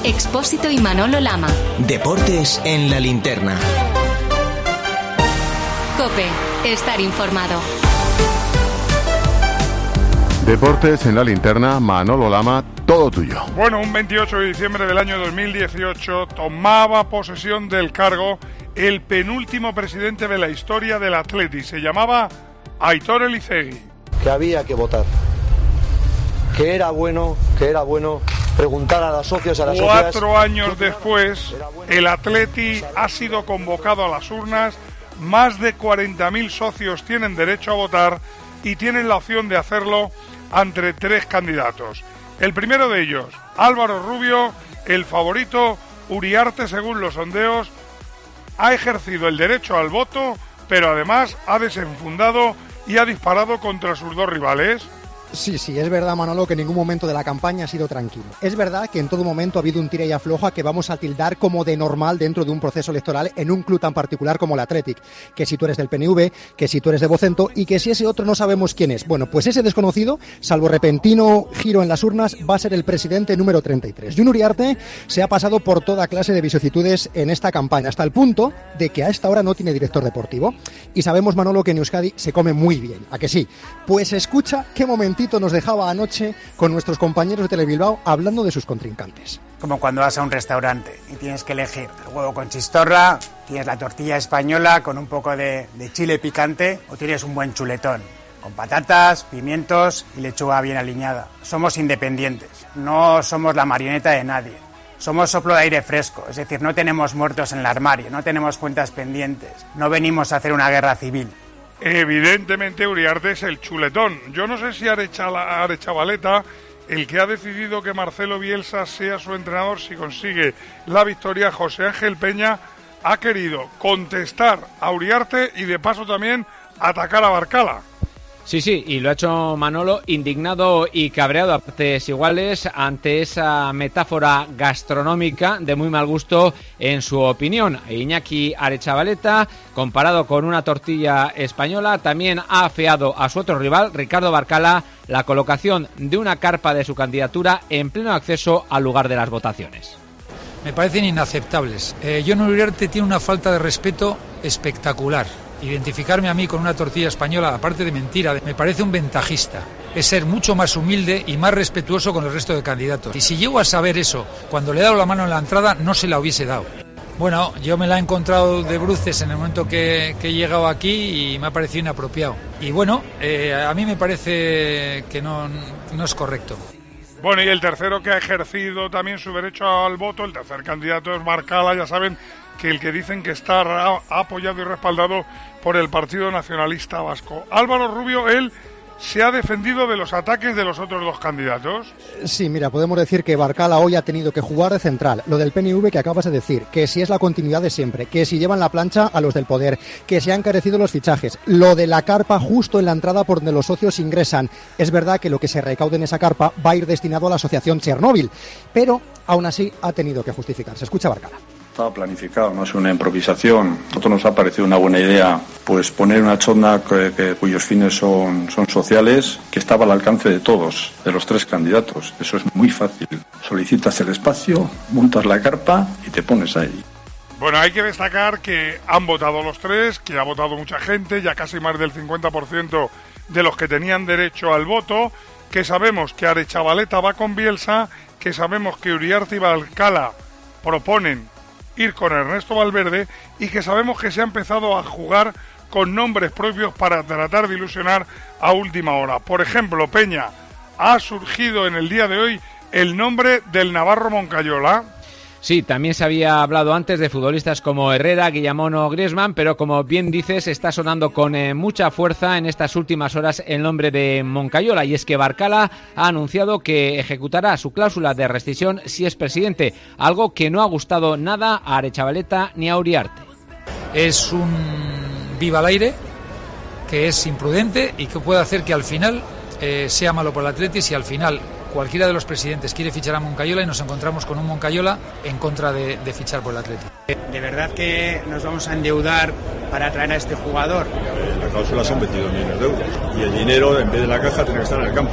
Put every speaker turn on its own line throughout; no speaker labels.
Expósito y Manolo Lama.
Deportes en la linterna.
COPE. Estar informado.
Deportes en la linterna, Manolo Lama, todo tuyo.
Bueno, un 28 de diciembre del año 2018 tomaba posesión del cargo el penúltimo presidente de la historia del Athletic. Se llamaba Aitor Elizegui.
Que había que votar. Que era bueno preguntar a los socios, a las socias.
4 años después, el Athletic ha sido convocado a las urnas. Más de 40.000 socios tienen derecho a votar y tienen la opción de hacerlo entre 3 candidatos. El primero de ellos, Álvaro Rubio, el favorito. Uriarte, según los sondeos, ha ejercido el derecho al voto, pero además ha desenfundado y ha disparado contra sus 2 rivales.
Sí, es verdad, Manolo, que en ningún momento de la campaña ha sido tranquilo. Es verdad que en todo momento ha habido un tira y afloja que vamos a tildar como de normal dentro de un proceso electoral en un club tan particular como el Athletic. Que si tú eres del PNV, que si tú eres de Vocento y que si ese otro no sabemos quién es. Bueno, pues ese desconocido, salvo repentino giro en las urnas, va a ser el presidente número 33. Jon Uriarte se ha pasado por toda clase de vicisitudes en esta campaña, hasta el punto de que a esta hora no tiene director deportivo. Y sabemos, Manolo, que en Euskadi se come muy bien. ¿A que sí? Pues escucha qué momentito nos dejaba anoche con nuestros compañeros de Telebilbao hablando de sus contrincantes.
Como cuando vas a un restaurante y tienes que elegir el huevo con chistorra, tienes la tortilla española con un poco de chile picante o tienes un buen chuletón con patatas, pimientos y lechuga bien aliñada. Somos independientes, no somos la marioneta de nadie. Somos soplo de aire fresco, es decir, no tenemos muertos en el armario, no tenemos cuentas pendientes, no venimos a hacer una guerra civil.
Evidentemente Uriarte es el chuletón. Yo no sé si Arechavaleta, el que ha decidido que Marcelo Bielsa sea su entrenador si consigue la victoria, José Ángel Peña, ha querido contestar a Uriarte y de paso también atacar a Barcala.
Sí, y lo ha hecho Manolo, indignado y cabreado a partes iguales ante esa metáfora gastronómica de muy mal gusto en su opinión. Iñaki Arechavaleta, comparado con una tortilla española, también ha afeado a su otro rival, Ricardo Barcala, la colocación de una carpa de su candidatura en pleno acceso al lugar de las votaciones.
Me parecen inaceptables. Jon Uriarte tiene una falta de respeto espectacular. Identificarme a mí con una tortilla española, aparte de mentira, me parece un ventajista. Es ser mucho más humilde y más respetuoso con el resto de candidatos. Y si llego a saber eso, cuando le he dado la mano en la entrada, no se la hubiese dado. Bueno, yo me la he encontrado de bruces en el momento que he llegado aquí y me ha parecido inapropiado. Y bueno, a mí me parece que no es correcto.
Bueno, y el tercero que ha ejercido también su derecho al voto, el tercer candidato es Barcala, ya saben que el que dicen que está apoyado y respaldado por el Partido Nacionalista Vasco. Álvaro Rubio, él se ha defendido de los ataques de los otros 2 candidatos.
Sí, mira, podemos decir que Barcala hoy ha tenido que jugar de central. Lo del PNV que acabas de decir, que si es la continuidad de siempre, que si llevan la plancha a los del poder, que se han encarecido los fichajes. Lo de la carpa justo en la entrada por donde los socios ingresan. Es verdad que lo que se recaude en esa carpa va a ir destinado a la asociación Chernóbil, pero aún así ha tenido que justificarse. Escucha Barcala.
Estaba planificado, no es una improvisación. A nosotros nos ha parecido una buena idea pues poner una chonda cuyos fines son sociales, que estaba al alcance de todos, de los 3 candidatos. Eso es muy fácil. Solicitas el espacio, montas la carpa y te pones ahí.
Bueno, hay que destacar que han votado los 3, que ha votado mucha gente, ya casi más del 50% de los que tenían derecho al voto, que sabemos que Arechavaleta va con Bielsa, que sabemos que Uriarte y Barcala proponen ir con Ernesto Valverde y que sabemos que se ha empezado a jugar con nombres propios para tratar de ilusionar a última hora. Por ejemplo, Peña, ha surgido en el día de hoy el nombre del navarro Moncayola.
Sí, también se había hablado antes de futbolistas como Herrera, Guillamón o Griezmann, pero como bien dices, está sonando con mucha fuerza en estas últimas horas el nombre de Moncayola, y es que Barcala ha anunciado que ejecutará su cláusula de rescisión si es presidente, algo que no ha gustado nada a Arechavaleta ni a Uriarte.
Es un viva al aire, que es imprudente y que puede hacer que al final sea malo por el Athletic si al final cualquiera de los presidentes quiere fichar a Moncayola y nos encontramos con un Moncayola en contra de fichar por el Athletic.
¿De verdad que nos vamos a endeudar para traer a este jugador?
La cláusula son 22 millones de euros y el dinero, en vez de la caja, tiene que estar en el campo.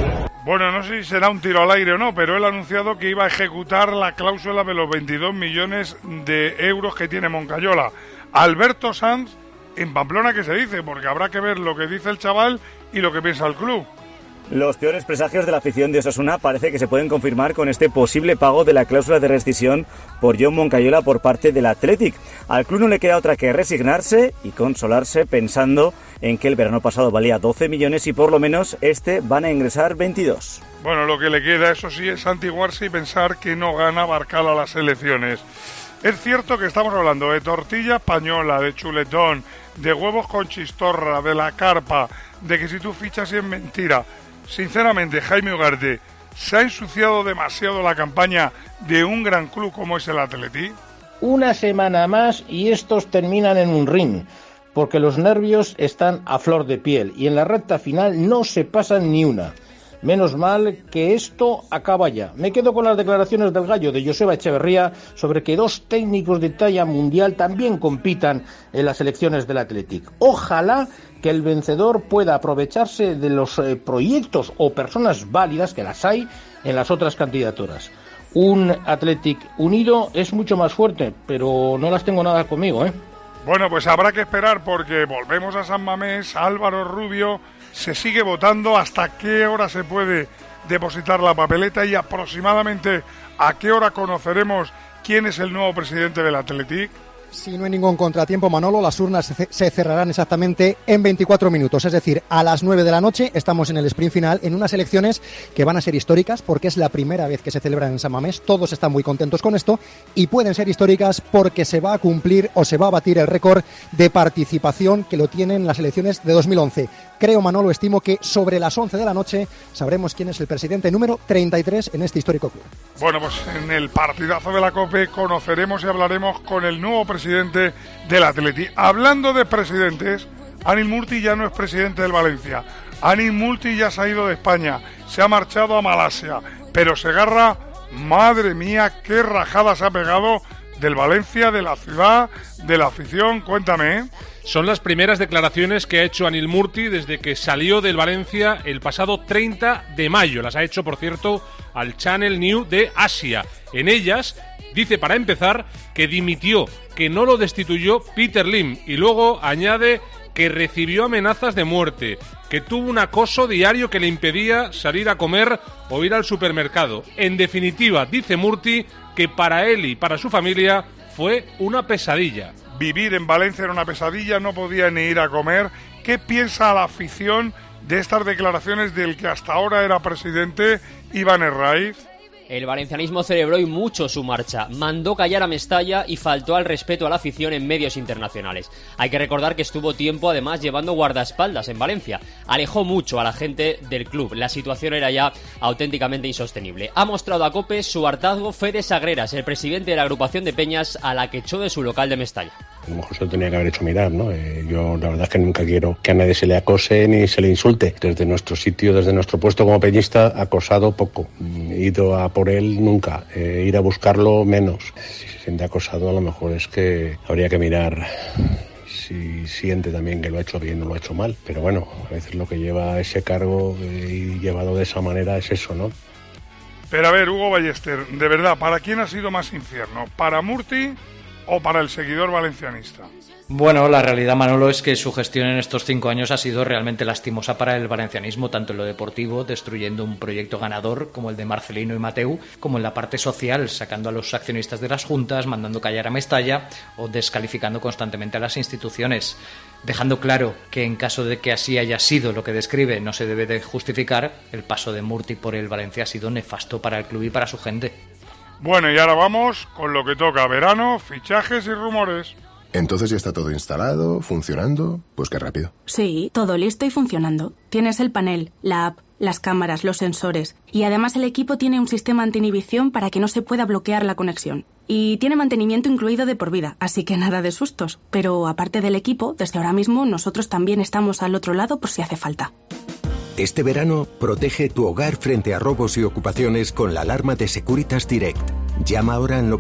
Bueno, no sé si será un tiro al aire o no, pero él ha anunciado que iba a ejecutar la cláusula de los 22 millones de euros que tiene Moncayola. Alberto Sanz, en Pamplona, ¿qué se dice? Porque habrá que ver lo que dice el chaval y lo que piensa el club.
Los peores presagios de la afición de Osasuna parece que se pueden confirmar con este posible pago de la cláusula de rescisión por Jon Moncayola por parte del Athletic. Al club no le queda otra que resignarse y consolarse pensando en que el verano pasado valía 12 millones y por lo menos van a ingresar 22.
Bueno, lo que le queda, eso sí, es santiguarse y pensar que no gana Barcal a las elecciones. Es cierto que estamos hablando de tortilla española, de chuletón, de huevos con chistorra, de la carpa, de que si tú fichas y es mentira. Sinceramente, Jaime Ugarte, ¿se ha ensuciado demasiado la campaña de un gran club como es el Athletic?
Una semana más y estos terminan en un ring, porque los nervios están a flor de piel y en la recta final no se pasan ni una. Menos mal que esto acaba ya. Me quedo con las declaraciones del gallo de Joseba Echeverría sobre que 2 técnicos de talla mundial también compitan en las elecciones del Athletic. Ojalá que el vencedor pueda aprovecharse de los proyectos o personas válidas, que las hay, en las otras candidaturas. Un Athletic unido es mucho más fuerte, pero no las tengo nada conmigo, ¿eh?
Bueno, pues habrá que esperar porque volvemos a San Mamés. Álvaro Rubio, se sigue votando. ¿Hasta qué hora se puede depositar la papeleta y aproximadamente a qué hora conoceremos quién es el nuevo presidente del Athletic?
Si no hay ningún contratiempo, Manolo, las urnas se cerrarán exactamente en 24 minutos, es decir, a las 9 de la noche estamos en el sprint final, en unas elecciones que van a ser históricas porque es la primera vez que se celebran en San Mamés, todos están muy contentos con esto y pueden ser históricas porque se va a cumplir o se va a batir el récord de participación que lo tienen las elecciones de 2011. Creo, Manolo, estimo que sobre las 11 de la noche sabremos quién es el presidente número 33 en este histórico club.
Bueno, pues en el partidazo de la COPE conoceremos y hablaremos con el nuevo presidente del Athletic. Hablando de presidentes, Anil Murti ya no es presidente del Valencia. Anil Murti ya se ha ido de España, se ha marchado a Malasia, pero Segarra, madre mía, qué rajada se ha pegado del Valencia, de la ciudad, de la afición. Cuéntame, ¿eh?
Son las primeras declaraciones que ha hecho Anil Murti desde que salió del Valencia el pasado 30 de mayo. Las ha hecho, por cierto, al Channel News de Asia. En ellas dice, para empezar, que dimitió, que no lo destituyó Peter Lim y luego añade que recibió amenazas de muerte, que tuvo un acoso diario que le impedía salir a comer o ir al supermercado. En definitiva, dice Murti que para él y para su familia fue una pesadilla.
Vivir en Valencia era una pesadilla, no podía ni ir a comer. ¿Qué piensa la afición de estas declaraciones del que hasta ahora era presidente, Iván Herraiz?
El valencianismo celebró y mucho su marcha, mandó callar a Mestalla y faltó al respeto a la afición en medios internacionales. Hay que recordar que estuvo tiempo además llevando guardaespaldas en Valencia. Alejó mucho a la gente del club, la situación era ya auténticamente insostenible. Ha mostrado a COPE su hartazgo Fede Sagreras, el presidente de la agrupación de peñas a la que echó de su local de Mestalla.
A lo mejor se lo tenía que haber hecho mirar, ¿no? Yo la verdad es que nunca quiero que a nadie se le acose ni se le insulte. Desde nuestro sitio, desde nuestro puesto como peñista, acosado poco. Ido a por él nunca. Ir a buscarlo menos. Si se siente acosado, a lo mejor es que habría que mirar si siente también que lo ha hecho bien o lo ha hecho mal. Pero bueno, a veces lo que lleva ese cargo y llevado de esa manera es eso, ¿no?
Pero a ver, Hugo Ballester, de verdad, ¿para quién ha sido más infierno? ¿Para Murti o para el seguidor valencianista?
Bueno, la realidad, Manolo, es que su gestión en estos 5 años ha sido realmente lastimosa para el valencianismo, tanto en lo deportivo, destruyendo un proyecto ganador como el de Marcelino y Mateu, como en la parte social, sacando a los accionistas de las juntas, mandando callar a Mestalla o descalificando constantemente a las instituciones, dejando claro que en caso de que así haya sido lo que describe, no se debe de justificar. El paso de Murti por el Valencia ha sido nefasto para el club y para su gente.
Bueno, y ahora vamos con lo que toca: verano, fichajes y rumores.
Entonces ya está todo instalado, funcionando. Pues qué rápido.
Sí, todo listo y funcionando. Tienes el panel, la app, las cámaras, los sensores. Y además el equipo tiene un sistema anti-inhibición para que no se pueda bloquear la conexión. Y tiene mantenimiento incluido de por vida, así que nada de sustos. Pero aparte del equipo, desde ahora mismo nosotros también estamos al otro lado por si hace falta.
Este verano, protege tu hogar frente a robos y ocupaciones con la alarma de Securitas Direct. Llama ahora al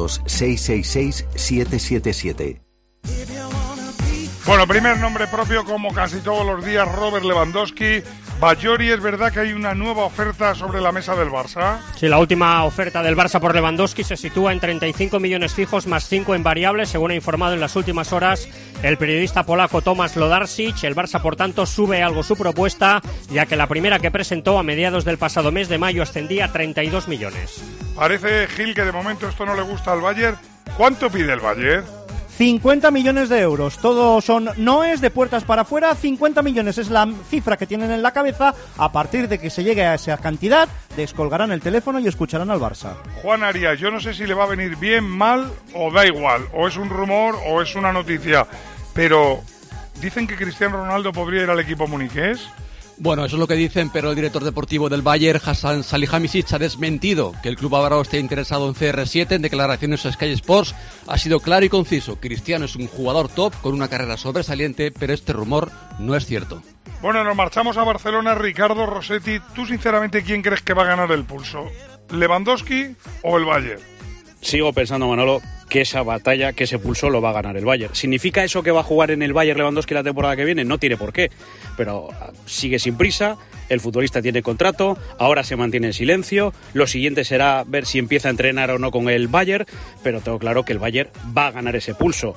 900-666-777.
Bueno, primer nombre propio como casi todos los días, Robert Lewandowski. Bajori, ¿es verdad que hay una nueva oferta sobre la mesa del Barça?
Sí, la última oferta del Barça por Lewandowski se sitúa en 35 millones fijos más 5 en variables, según ha informado en las últimas horas el periodista polaco Tomasz Lodarczyk. El Barça, por tanto, sube algo su propuesta, ya que la primera que presentó a mediados del pasado mes de mayo ascendía a 32 millones.
Parece, Gil, que de momento esto no le gusta al Bayern. ¿Cuánto pide el Bayern?
50 millones de euros, todos son noes de puertas para afuera. 50 millones es la cifra que tienen en la cabeza. A partir de que se llegue a esa cantidad, descolgarán el teléfono y escucharán al Barça.
Juan Arias, yo no sé si le va a venir bien, mal o da igual, o es un rumor o es una noticia, pero dicen que Cristiano Ronaldo podría ir al equipo muniqués.
Bueno, eso es lo que dicen, pero el director deportivo del Bayern, Hasan Salihamidzic, ha desmentido que el club bávaro esté interesado en CR7. En declaraciones a Sky Sports ha sido claro y conciso. Cristiano es un jugador top con una carrera sobresaliente, pero este rumor no es cierto.
Bueno, nos marchamos a Barcelona. Ricardo Rossetti, ¿tú sinceramente quién crees que va a ganar el pulso? ¿Lewandowski o el Bayern?
Sigo pensando, Manolo, que esa batalla, que ese pulso lo va a ganar el Bayern. ¿Significa eso que va a jugar en el Bayern Lewandowski la temporada que viene? No tiene por qué, pero sigue sin prisa, el futbolista tiene contrato, ahora se mantiene en silencio, lo siguiente será ver si empieza a entrenar o no con el Bayern, pero tengo claro que el Bayern va a ganar ese pulso.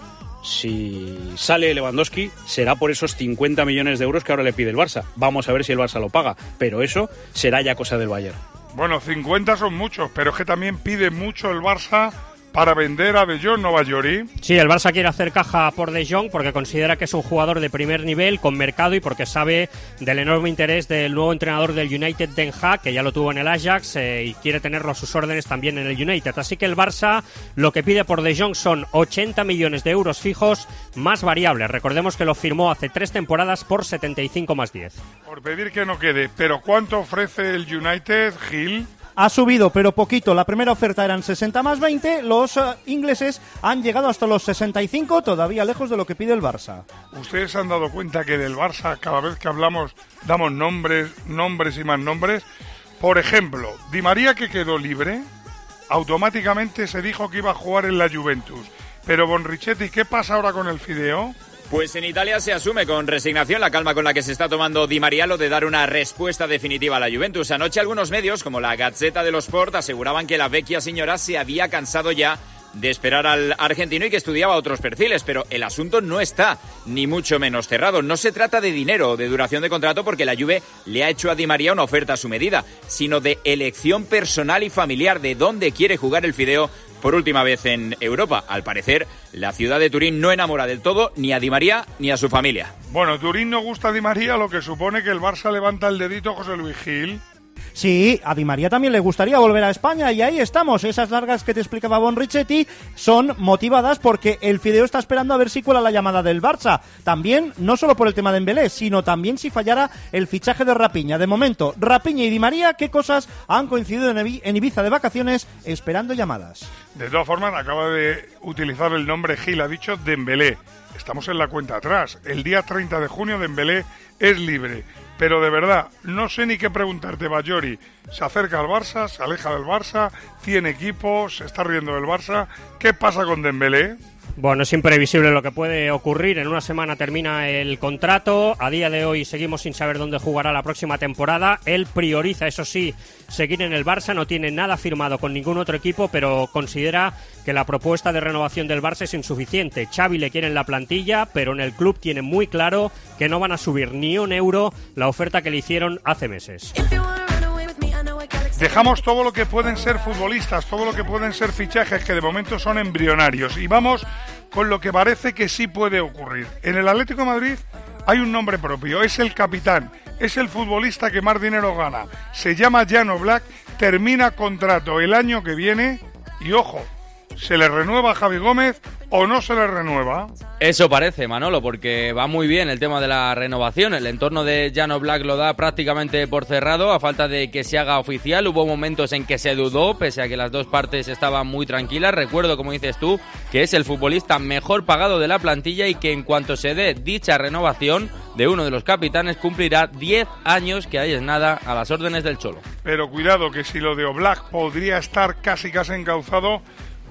Si sale Lewandowski, será por esos 50 millones de euros que ahora le pide el Barça. Vamos a ver si el Barça lo paga, pero eso será ya cosa del Bayern.
Bueno, 50 son muchos, pero es que también pide mucho el Barça para vender a De Jong, ¿no, Bajori?
Sí, el Barça quiere hacer caja por De Jong porque considera que es un jugador de primer nivel, con mercado, y porque sabe del enorme interés del nuevo entrenador del United, Den Haag, que ya lo tuvo en el Ajax, y quiere tenerlo a sus órdenes también en el United. Así que el Barça lo que pide por De Jong son 80 millones de euros fijos más variables. Recordemos que lo firmó hace 3 temporadas por 75 más 10.
Por pedir que no quede, pero ¿cuánto ofrece el United, Gil?
Ha subido, pero poquito. La primera oferta eran 60 más 20. Los ingleses han llegado hasta los 65, todavía lejos de lo que pide el Barça.
¿Ustedes se han dado cuenta que del Barça, cada vez que hablamos, damos nombres y más nombres? Por ejemplo, Di María, que quedó libre, automáticamente se dijo que iba a jugar en la Juventus. Pero Bonrichetti, ¿qué pasa ahora con el Fideo?
Pues en Italia se asume con resignación la calma con la que se está tomando Di María lo de dar una respuesta definitiva a la Juventus. Anoche algunos medios, como la Gazzetta dello Sport, aseguraban que la vecchia señora se había cansado ya de esperar al argentino y que estudiaba otros perfiles, pero el asunto no está ni mucho menos cerrado. No se trata de dinero o de duración de contrato, porque la Juve le ha hecho a Di María una oferta a su medida, sino de elección personal y familiar de dónde quiere jugar el Fideo por última vez en Europa. Al parecer, la ciudad de Turín no enamora del todo ni a Di María ni a su familia.
Bueno, Turín no gusta a Di María, lo que supone que el Barça levanta el dedito, José Luis Gil.
Sí, a Di María también le gustaría volver a España, y ahí estamos. Esas largas que te explicaba Bonrichetti son motivadas porque el Fideo está esperando a ver si cuela la llamada del Barça. También, no solo por el tema de Dembélé, sino también si fallara el fichaje de Rapiña. De momento, Rapiña y Di María, ¿qué cosas han coincidido en Ibiza de vacaciones esperando llamadas?
De todas formas, acaba de utilizar el nombre Gil, ha dicho Dembélé. Estamos en la cuenta atrás. El día 30 de junio Dembélé es libre. Pero de verdad, no sé ni qué preguntarte, Bajori. Se acerca al Barça, se aleja del Barça, tiene equipo, se está riendo del Barça. ¿Qué pasa con Dembélé?
Bueno, es imprevisible lo que puede ocurrir. En una semana termina el contrato. A día de hoy seguimos sin saber dónde jugará la próxima temporada. Él prioriza, eso sí, seguir en el Barça. No tiene nada firmado con ningún otro equipo, pero considera que la propuesta de renovación del Barça es insuficiente. Xavi le quiere en la plantilla, pero en el club tiene muy claro que no van a subir ni un euro la oferta que le hicieron hace meses.
Dejamos todo lo que pueden ser futbolistas, todo lo que pueden ser fichajes, que de momento son embrionarios, y vamos con lo que parece que sí puede ocurrir. En el Atlético de Madrid hay un nombre propio, es el capitán, es el futbolista que más dinero gana. Se llama Jan Oblak, termina contrato el año que viene y, ojo, ¿se le renueva a Javi Gómez o no se le renueva?
Eso parece, Manolo, porque va muy bien el tema de la renovación. El entorno de Jan Oblak lo da prácticamente por cerrado, a falta de que se haga oficial. Hubo momentos en que se dudó, pese a que las dos partes estaban muy tranquilas. Recuerdo, como dices tú, que es el futbolista mejor pagado de la plantilla y que en cuanto se dé dicha renovación de uno de los capitanes, cumplirá 10 años, que ahí es nada, a las órdenes del Cholo.
Pero cuidado, que si lo de Oblak podría estar casi encauzado,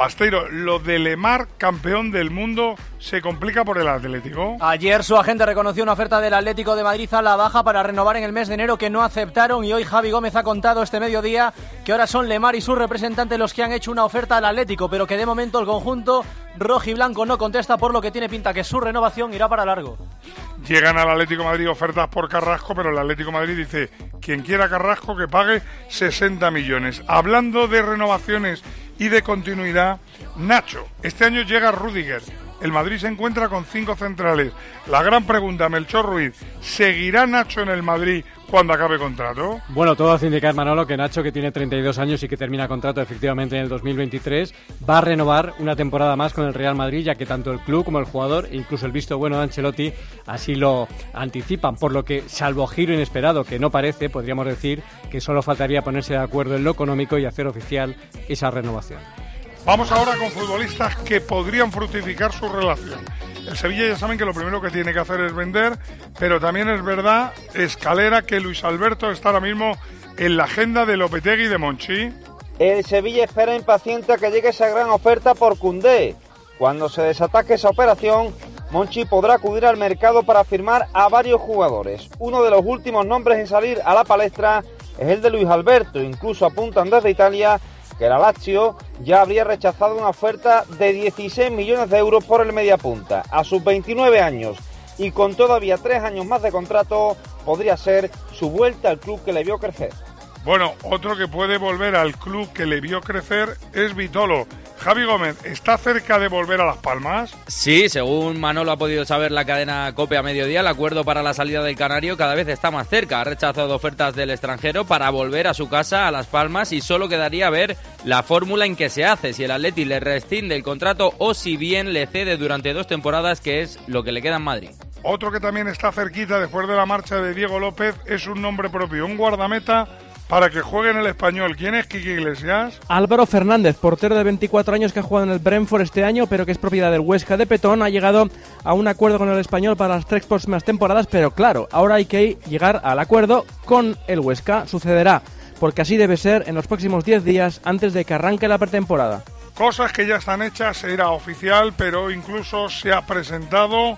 Basteiro, lo de Lemar, campeón del mundo, ¿se complica por el Atlético?
Ayer su agente reconoció una oferta del Atlético de Madrid a la baja para renovar en el mes de enero que no aceptaron, y hoy Javi Gómez ha contado este mediodía que ahora son Lemar y sus representantes los que han hecho una oferta al Atlético, pero que de momento el conjunto rojiblanco no contesta, por lo que tiene pinta que su renovación irá para largo.
Llegan al Atlético de Madrid ofertas por Carrasco, pero el Atlético de Madrid dice, quien quiera Carrasco que pague 60 millones. Hablando de renovaciones y de continuidad, Nacho, este año llega Rüdiger. El Madrid se encuentra con 5 centrales. La gran pregunta, Melchor Ruiz, ¿seguirá Nacho en el Madrid cuando acabe contrato?
Bueno, todo hace indicar, Manolo, que Nacho, que tiene 32 años y que termina contrato efectivamente en el 2023, va a renovar una temporada más con el Real Madrid, ya que tanto el club como el jugador, e incluso el visto bueno de Ancelotti, así lo anticipan, por lo que, salvo giro inesperado, que no parece, podríamos decir que solo faltaría ponerse de acuerdo en lo económico y hacer oficial esa renovación.
Vamos ahora con futbolistas que podrían fructificar su relación. El Sevilla ya saben que lo primero que tiene que hacer es vender, pero también es verdad, Escalera, que Luis Alberto está ahora mismo en la agenda de Lopetegui y de Monchi.
El Sevilla espera impaciente a que llegue esa gran oferta por Koundé. Cuando se desataque esa operación, Monchi podrá acudir al mercado para firmar a varios jugadores. Uno de los últimos nombres en salir a la palestra es el de Luis Alberto. Incluso apuntan desde Italia que la Lazio ya habría rechazado una oferta de 16 millones de euros por el mediapunta. A sus 29 años y con todavía 3 años más de contrato, podría ser su vuelta al club que le vio crecer.
Bueno, otro que puede volver al club que le vio crecer es Vitolo. Javi Gómez, ¿está cerca de volver a Las Palmas?
Sí, según Manolo ha podido saber la cadena COPE a mediodía, el acuerdo para la salida del canario cada vez está más cerca. Ha rechazado ofertas del extranjero para volver a su casa, a Las Palmas, y solo quedaría ver la fórmula en que se hace, si el Atleti le rescinde el contrato o si bien le cede durante 2 temporadas, que es lo que le queda en Madrid.
Otro que también está cerquita después de la marcha de Diego López es un nombre propio, un guardameta para que juegue en el Español. ¿Quién es Quique Iglesias?
Álvaro Fernández, portero de 24 años que ha jugado en el Brentford este año, pero que es propiedad del Huesca de Petón. Ha llegado a un acuerdo con el Español para las 3 próximas temporadas, pero claro, ahora hay que llegar al acuerdo con el Huesca. Sucederá, porque así debe ser, en los próximos 10 días antes de que arranque la pretemporada.
Cosas que ya están hechas, era oficial, pero incluso se ha presentado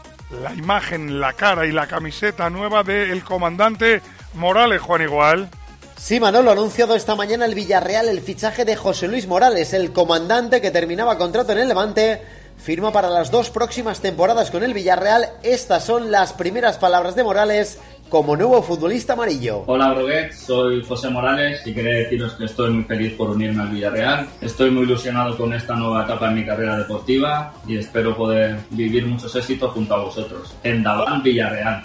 la imagen, la cara y la camiseta nueva del comandante Morales, Juan Igual.
Sí, Manolo, ha anunciado esta mañana el Villarreal el fichaje de José Luis Morales, el comandante que terminaba contrato en el Levante, firma para las 2 próximas temporadas con el Villarreal. Estas son las primeras palabras de Morales como nuevo futbolista amarillo.
Hola, Broguet, soy José Morales y quería deciros que estoy muy feliz por unirme al Villarreal. Estoy muy ilusionado con esta nueva etapa en mi carrera deportiva y espero poder vivir muchos éxitos junto a vosotros. Endavant, Villarreal.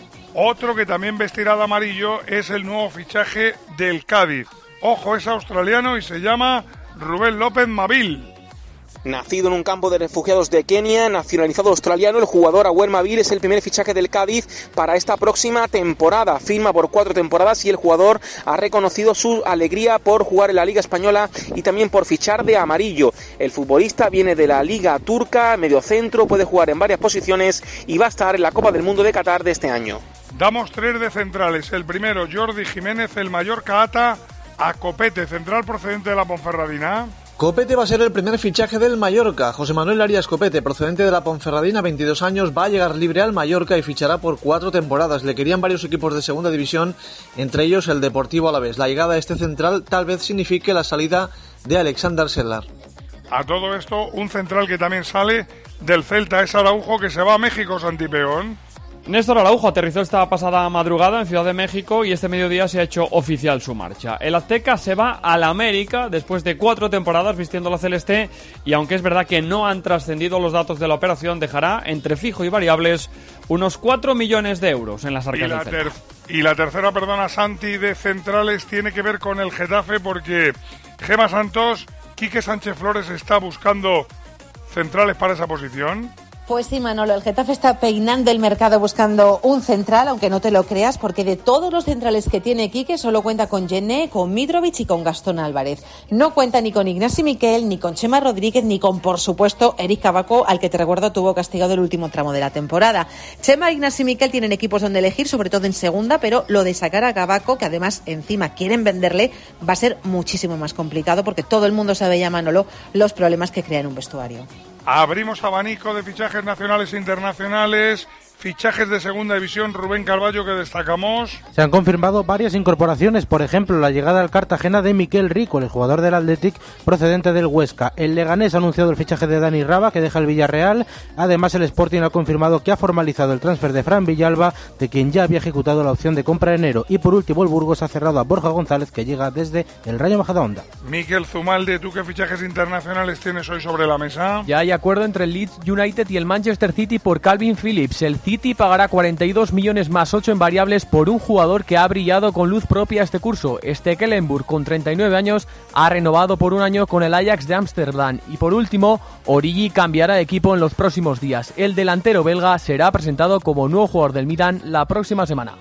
Otro que también vestirá de amarillo es el nuevo fichaje del Cádiz. Ojo, es australiano y se llama Rubén López Mavil.
Nacido en un campo de refugiados de Kenia, nacionalizado australiano, el jugador Awer Mavil es el primer fichaje del Cádiz para esta próxima temporada. Firma por 4 temporadas y el jugador ha reconocido su alegría por jugar en la Liga Española y también por fichar de amarillo. El futbolista viene de la Liga Turca, mediocentro, puede jugar en varias posiciones y va a estar en la Copa del Mundo de Qatar de este año.
Damos 3 de centrales. El primero, Jordi Jiménez, el Mallorca ata a Copete, central procedente de la Ponferradina.
Copete va a ser el primer fichaje del Mallorca. José Manuel Arias Copete, procedente de la Ponferradina, 22 años, va a llegar libre al Mallorca y fichará por 4 temporadas. Le querían varios equipos de segunda división, entre ellos el Deportivo Alavés. La llegada de este central tal vez signifique la salida de Alexander Sedlar.
A todo esto, un central que también sale del Celta es Araujo, que se va a México, Santipeón.
Néstor Araujo aterrizó esta pasada madrugada en Ciudad de México y este mediodía se ha hecho oficial su marcha. El azteca se va al América después de 4 temporadas vistiendo la celeste y aunque es verdad que no han trascendido los datos de la operación, dejará entre fijo y variables unos 4 millones de euros en las arcas del Celta.
Y la tercera, Santi, de centrales tiene que ver con el Getafe porque Gema Santos, Quique Sánchez Flores está buscando centrales para esa posición.
Pues sí, Manolo, el Getafe está peinando el mercado buscando un central, aunque no te lo creas, porque de todos los centrales que tiene Quique solo cuenta con Gené, con Mitrovic y con Gastón Álvarez. No cuenta ni con Ignasi Miquel, ni con Chema Rodríguez, ni con, por supuesto, Eric Cavaco, al que te recuerdo tuvo castigado el último tramo de la temporada. Chema e Ignasi Miquel tienen equipos donde elegir, sobre todo en segunda, pero lo de sacar a Cavaco, que además encima quieren venderle, va a ser muchísimo más complicado, porque todo el mundo sabe ya, Manolo, los problemas que crea en un vestuario.
Abrimos abanico de fichajes nacionales e internacionales. Fichajes de segunda división, Rubén Carballo, que destacamos.
Se han confirmado varias incorporaciones, por ejemplo, la llegada al Cartagena de Miquel Rico, el jugador del Athletic procedente del Huesca. El Leganés ha anunciado el fichaje de Dani Raba, que deja el Villarreal. Además, el Sporting ha confirmado que ha formalizado el transfer de Fran Villalba, de quien ya había ejecutado la opción de compra en enero. Y por último, el Burgos ha cerrado a Borja González, que llega desde el Rayo Majadahonda.
Miquel Zumalde, ¿tú qué fichajes internacionales tienes hoy sobre la mesa?
Ya hay acuerdo entre el Leeds United y el Manchester City por Calvin Phillips. El City pagará 42 millones más 8 en variables por un jugador que ha brillado con luz propia este curso. Stekelenburg, con 39 años, ha renovado por un año con el Ajax de Ámsterdam. Y por último, Origi cambiará de equipo en los próximos días. El delantero belga será presentado como nuevo jugador del Milan la próxima semana.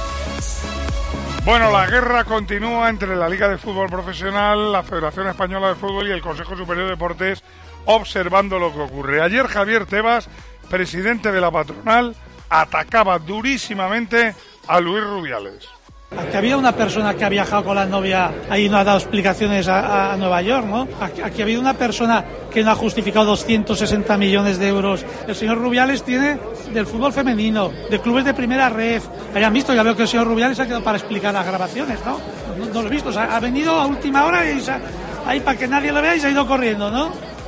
Bueno, la guerra continúa entre la Liga de Fútbol Profesional, la Federación Española de Fútbol y el Consejo Superior de Deportes, observando lo que ocurre. Ayer Javier Tebas, presidente de la patronal, atacaba durísimamente a Luis Rubiales.
Aquí había una persona que ha viajado con la novia, ahí no ha dado explicaciones a Nueva York, ¿no? Aquí ha habido una persona que no ha justificado 260 millones de euros. El señor Rubiales tiene del fútbol femenino, de clubes de primera ref. Hayan visto, ya veo que el señor Rubiales ha quedado para explicar las grabaciones, ¿no? No lo he visto, o sea, ha venido a última hora y ahí para que nadie lo vea y se ha ido corriendo, ¿no?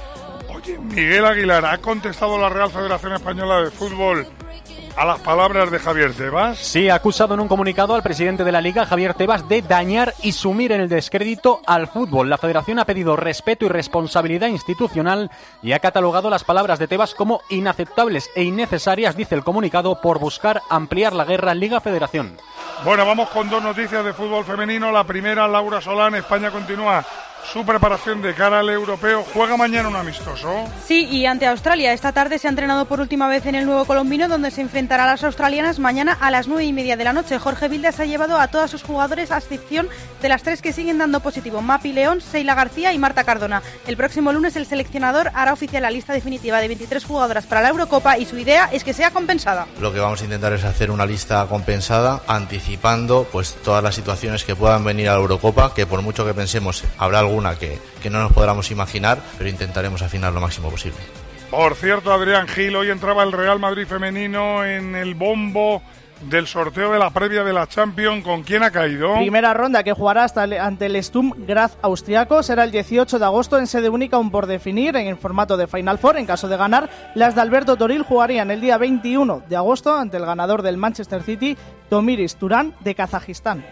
Oye, Miguel Aguilar, ¿ha contestado la Real Federación Española de Fútbol a las palabras de Javier Tebas?
Sí, ha acusado en un comunicado al presidente de la Liga, Javier Tebas, de dañar y sumir en el descrédito al fútbol. La Federación ha pedido respeto y responsabilidad institucional y ha catalogado las palabras de Tebas como inaceptables e innecesarias, dice el comunicado, por buscar ampliar la guerra Liga-Federación.
Bueno, vamos con dos noticias de fútbol femenino. La primera, Laura Solán. España continúa su preparación de cara al europeo. Juega mañana un amistoso.
Sí, y ante Australia. Esta tarde se ha entrenado por última vez en el Nuevo Colombino, donde se enfrentará a las australianas mañana a las 9:30 de la noche. Jorge Vilda se ha llevado a todas sus jugadores, a excepción de las 3 que siguen dando positivo: Mapi León, Seila García y Marta Cardona. El próximo lunes el seleccionador hará oficial la lista definitiva de 23 jugadoras para la Eurocopa y su idea es que sea compensada.
Lo que vamos a intentar es hacer una lista compensada, anticipando pues todas las situaciones que puedan venir a la Eurocopa, que por mucho que pensemos habrá alguna que no nos podamos imaginar, pero intentaremos afinar lo máximo posible.
Por cierto, Adrián Gil, hoy entraba el Real Madrid femenino en el bombo del sorteo de la previa de la Champions. ¿Con quién ha caído?
Primera ronda que jugará ante el Sturm Graz austriaco. Será el 18 de agosto en sede única, aún por definir, en el formato de Final Four. En caso de ganar, las de Alberto Toril jugarían el día 21 de agosto ante el ganador del Manchester City, Tomiris Turan, de Kazajistán.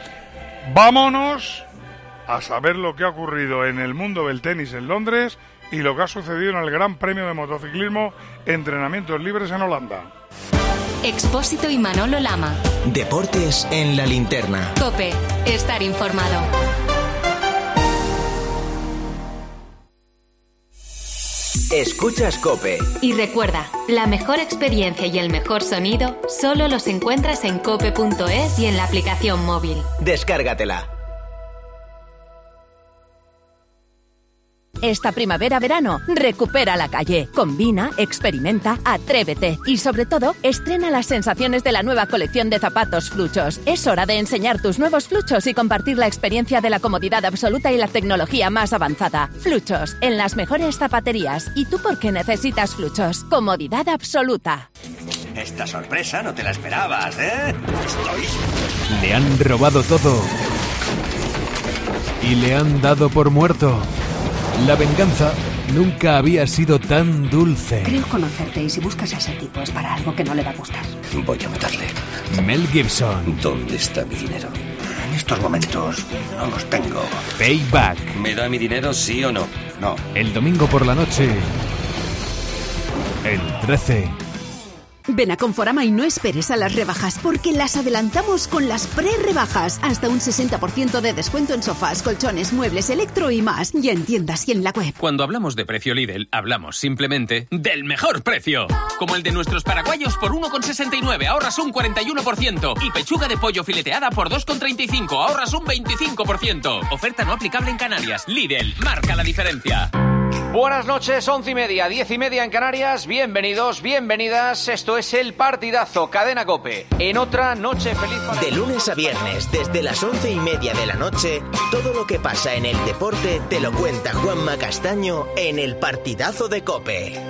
Vámonos a saber lo que ha ocurrido en el mundo del tenis en Londres y lo que ha sucedido en el Gran Premio de Motociclismo, entrenamientos libres en Holanda.
Expósito y Manolo Lama.
Deportes en la linterna.
COPE. Estar informado.
Escuchas COPE.
Y recuerda, la mejor experiencia y el mejor sonido solo los encuentras en cope.es y en la aplicación móvil.
Descárgatela.
Esta primavera-verano, recupera la calle. Combina, experimenta, atrévete y, sobre todo, estrena las sensaciones de la nueva colección de zapatos Fluchos. Es hora de enseñar tus nuevos Fluchos y compartir la experiencia de la comodidad absoluta y la tecnología más avanzada. Fluchos, en las mejores zapaterías. ¿Y tú por qué necesitas Fluchos? Comodidad absoluta.
Esta sorpresa no te la esperabas, ¿eh?
Le han robado todo y le han dado por muerto. La venganza nunca había sido tan dulce.
Creo conocerte y si buscas a ese tipo es para algo que no le va a gustar.
Voy a matarle.
Mel Gibson.
¿Dónde está mi dinero? En estos momentos no los tengo.
Payback.
¿Me da mi dinero, sí o no? No.
El domingo por la noche. El 13.
Ven a Conforama y no esperes a las rebajas, porque las adelantamos con las pre-rebajas. Hasta un 60% de descuento en sofás, colchones, muebles, electro y más. Y en tiendas y en la web.
Cuando hablamos de precio Lidl, hablamos simplemente del mejor precio. Como el de nuestros paraguayos por 1,69, ahorras un 41%. Y pechuga de pollo fileteada por 2,35, ahorras un 25%. Oferta no aplicable en Canarias. Lidl, marca la diferencia.
Buenas noches, 11:30, 10:30 en Canarias. Bienvenidos, bienvenidas. Esto es El Partidazo, Cadena COPE. En otra noche feliz para...
De lunes a viernes, desde las 11:30 de la noche, todo lo que pasa en el deporte te lo cuenta Juanma Castaño en El Partidazo de COPE.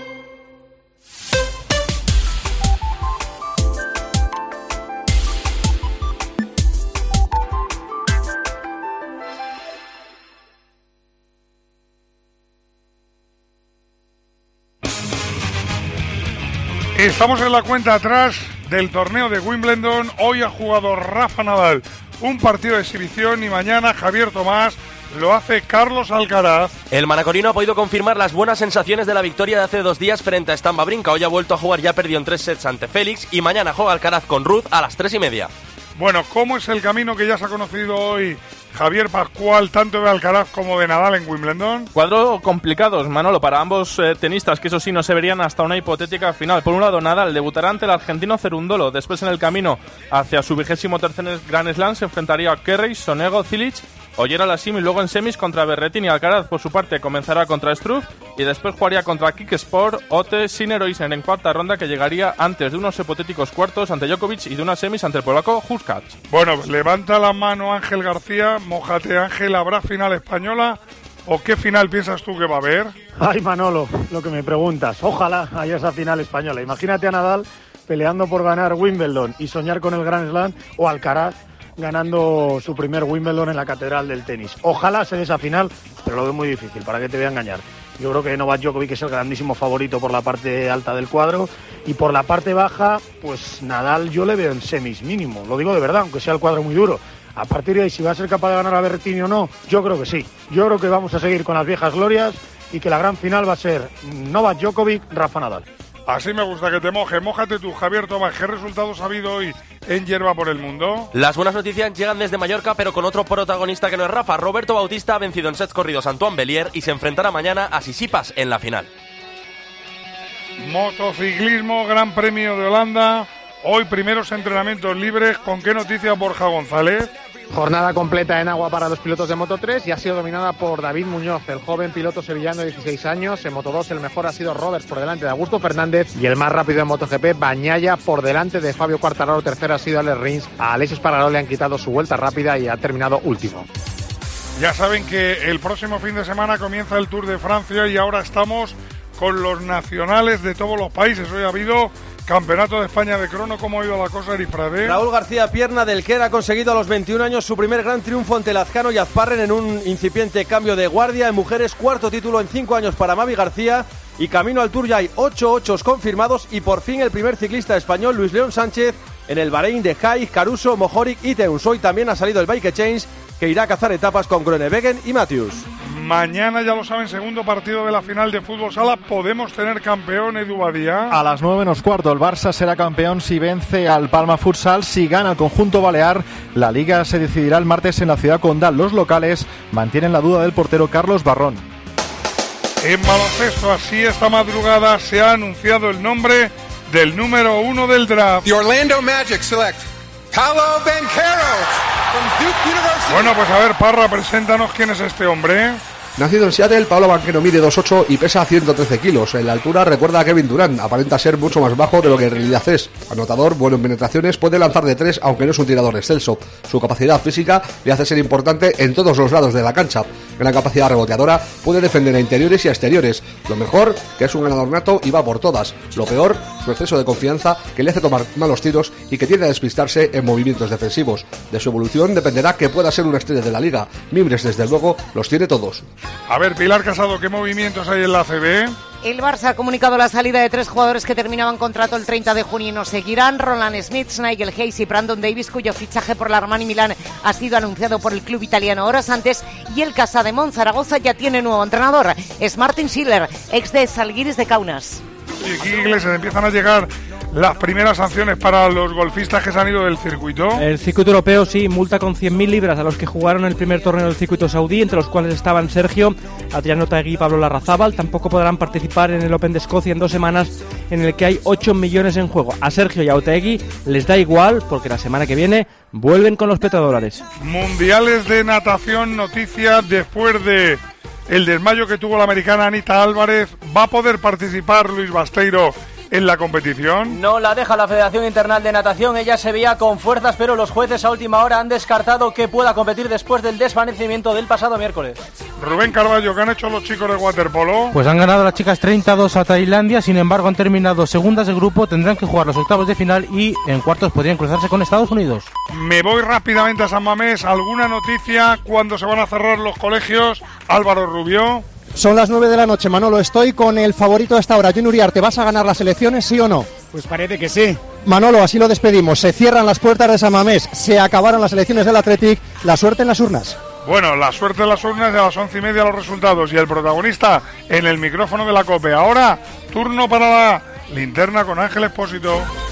Estamos en la cuenta atrás del torneo de Wimbledon. Hoy ha jugado Rafa Nadal un partido de exhibición y mañana Javier Tomás lo hace Carlos Alcaraz.
El manacorino ha podido confirmar las buenas sensaciones de la victoria de hace 2 días frente a Stan Wawrinka. Hoy ha vuelto a jugar, ya perdió en 3 sets ante Félix y mañana juega Alcaraz con Ruth a las 3:30.
Bueno, ¿cómo es el camino que ya se ha conocido hoy Javier Pascual, tanto de Alcaraz como de Nadal en Wimbledon?
Cuadro complicados, Manolo, para ambos tenistas, que eso sí no se verían hasta una hipotética final. Por un lado, Nadal debutará ante el argentino Cerundolo. Después, en el camino hacia su 23º Grand Slam, se enfrentaría a Kerry, Sonego, Cilic, Ollera Lassim, y luego en semis contra Berrettini. Alcaraz, por su parte, comenzará contra Struff y después jugaría contra Kiksport, Ote, Sinner o Isner en cuarta ronda, que llegaría antes de unos hipotéticos cuartos ante Djokovic y de unas semis ante el polaco Hurkacz.
Bueno, levanta la mano Ángel García. Mójate, Ángel, ¿habrá final española o qué final piensas tú que va a haber?
Ay, Manolo, lo que me preguntas. Ojalá haya esa final española. Imagínate a Nadal peleando por ganar Wimbledon y soñar con el Grand Slam, o Alcaraz ganando su primer Wimbledon en la catedral del tenis. Ojalá se dé esa final, pero lo veo muy difícil, ¿para qué te voy a engañar? Yo creo que Novak Djokovic es el grandísimo favorito por la parte alta del cuadro, y por la parte baja, pues Nadal yo le veo en semis mínimo, lo digo de verdad, aunque sea el cuadro muy duro. A partir de ahí, si va a ser capaz de ganar a Berrettini o no, yo creo que sí. Yo creo que vamos a seguir con las viejas glorias y que la gran final va a ser Novak Djokovic, Rafa Nadal.
Así me gusta que te moje. Mójate tú, Javier Tomás. ¿Qué resultados ha habido hoy en Hierba por el Mundo?
Las buenas noticias llegan desde Mallorca, pero con otro protagonista que no es Rafa. Roberto Bautista ha vencido en sets corridos a Antoine Bellier y se enfrentará mañana a Sisipas en la final.
Motociclismo, Gran Premio de Holanda. Hoy primeros entrenamientos libres. ¿Con qué noticias, Borja González?
Jornada completa en agua para los pilotos de Moto3 y ha sido dominada por David Muñoz, el joven piloto sevillano de 16 años. En Moto2 el mejor ha sido Roberts por delante de Augusto Fernández y el más rápido en MotoGP, Bagnaia, por delante de Fabio Quartararo. Tercero ha sido Alex Rins. A Aleix Espargaró le han quitado su vuelta rápida y ha terminado último.
Ya saben que el próximo fin de semana comienza el Tour de Francia y ahora estamos con los nacionales de todos los países. Hoy ha habido Campeonato de España de crono. ¿Cómo ha ido la cosa, Erifrade?
Raúl García Pierna del Quer ha conseguido a los 21 años su primer gran triunfo ante Lazcano y Azparren en un incipiente cambio de guardia. En mujeres, cuarto título en 5 años para Mavi García, y camino al Tour ya hay 8 ochos confirmados, y por fin el primer ciclista español, Luis León Sánchez, en el Bahrein de Jai, Caruso, Mohoric y Teuns. Hoy también ha salido el Bike Exchange, que irá a cazar etapas con Groenewegen y Matthews.
Mañana, ya lo saben, segundo partido de la final de fútbol sala. Podemos tener campeón, Edu Badía.
A las 9:15 el Barça será campeón si vence al Palma Futsal. Si gana el conjunto balear, la Liga se decidirá el martes en la ciudad condal. Los locales mantienen la duda del portero Carlos Barrón.
En baloncesto, así esta madrugada se ha anunciado el nombre del número 1 del draft.
The Orlando Magic select Paolo Banchero from Duke University.
Bueno, pues a ver, Parra, preséntanos quién es este hombre.
Nacido en Seattle, Paolo Banchero mide 2'8" y pesa 113 kilos. En la altura recuerda a Kevin Durant, aparenta ser mucho más bajo de lo que en realidad es. Anotador, bueno en penetraciones, puede lanzar de 3, aunque no es un tirador excelso. Su capacidad física le hace ser importante en todos los lados de la cancha. Gran capacidad reboteadora, puede defender a interiores y a exteriores. Lo mejor, que es un ganador nato y va por todas. Lo peor, su exceso de confianza, que le hace tomar malos tiros y que tiende a despistarse en movimientos defensivos. De su evolución dependerá que pueda ser una estrella de la liga. Mimbres, desde luego, los tiene todos.
A ver, Pilar Casado, ¿qué movimientos hay en la ACB?
El Barça ha comunicado la salida de 3 jugadores que terminaban contrato el 30 de junio y no seguirán. Roland Smith, Nigel Hayes y Brandon Davis, cuyo fichaje por la Armani Milán ha sido anunciado por el club italiano horas antes. Y el Casademont Zaragoza ya tiene nuevo entrenador. Es Martin Schiller, ex de Salguiris de Kaunas.
Y aquí, Iglesias, empiezan a llegar las primeras sanciones para los golfistas que se han ido del circuito.
El circuito europeo, sí, multa con 100.000 libras a los que jugaron el primer torneo del circuito saudí, entre los cuales estaban Sergio, Adrián Otaegui y Pablo Larrazábal. Tampoco podrán participar en el Open de Escocia en 2 semanas, en el que hay 8 millones en juego. A Sergio y a Otaegui les da igual, porque la semana que viene vuelven con los petrodólares.
Mundiales de natación, noticias después de el desmayo que tuvo la americana Anita Álvarez. ¿Va a poder participar Luis Basteiro en la competición?
No la deja la Federación Internacional de Natación. Ella se veía con fuerzas, pero los jueces a última hora han descartado que pueda competir después del desvanecimiento del pasado miércoles.
Rubén Carballo, ¿qué han hecho los chicos de waterpolo?
Pues han ganado las chicas 32 a Tailandia, sin embargo han terminado segundas de grupo, tendrán que jugar los octavos de final y en cuartos podrían cruzarse con Estados Unidos.
Me voy rápidamente a San Mamés. ¿Alguna noticia cuando se van a cerrar los colegios? Álvaro Rubio.
Son las 9 de la noche, Manolo. Estoy con el favorito a esta hora, Jun Uriarte. ¿Vas a ganar las elecciones, sí o no?
Pues parece que sí.
Manolo, así lo despedimos. Se cierran las puertas de San Mamés. Se acabaron las elecciones del Athletic. La suerte en las urnas.
Bueno, la suerte en las urnas, de las 11:30 los resultados. Y el protagonista en el micrófono de la COPE. Ahora, turno para la linterna con Ángel Expósito.